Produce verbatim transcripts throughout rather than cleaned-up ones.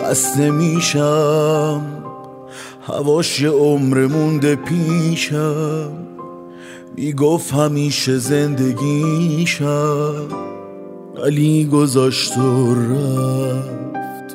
خسته میشم، هواش یه عمر مونده پیشم، میگفت همیشه زندگیشم، ولی گذاشت و رفت.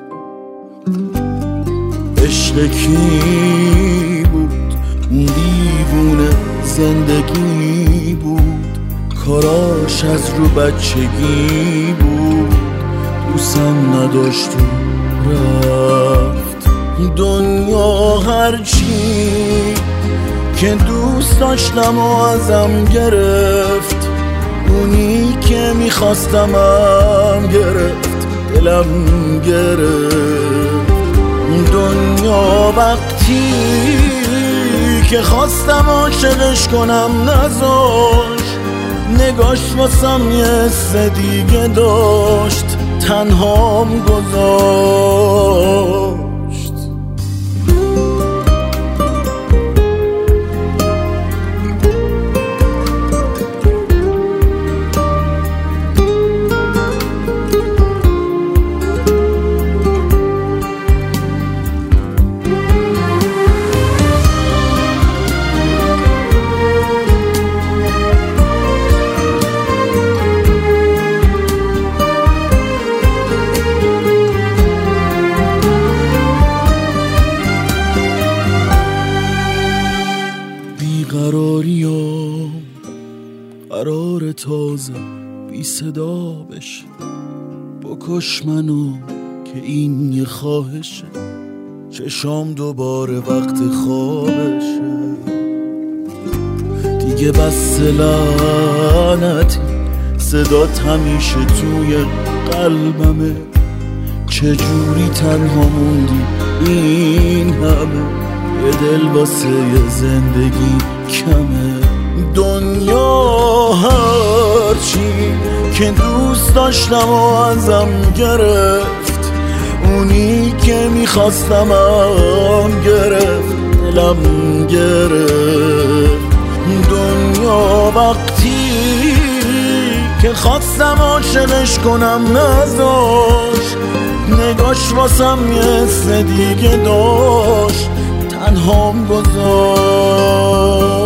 عشق کی بود؟ اون دیوونه زندگی بود، کاراش از رو بچگی بود، دوستم نداشت و رفت. دنیا هرچی که دوست داشتم و ازم گرفت، اونی که میخواستمم گرفت، دلم گرفت. دنیا وقتی که خواستم عاشقش کنم نذاشت، نگاش واسم یه حس دیگه داشت، تنهام گذاشت. بیقراریام قرار تازه بی صدا بشه، بکش منو که این یه خواهشه، چشام دوباره وقت خوابشه. دیگه بس لعنتی صدات همیشه توی قلبمه، چجوری تنها موندی این همه، یه دل واسه یه زندگی کمه. دنیا هرچی که دوست داشتم و ازم گرفت، اونی که میخواستمم گرفت، دلم گرفت. دنیا وقتی که خواستم عاشقش کنم نذاشت، نگاش واسم یه حس دیگه داشت، تنهام گذاشت.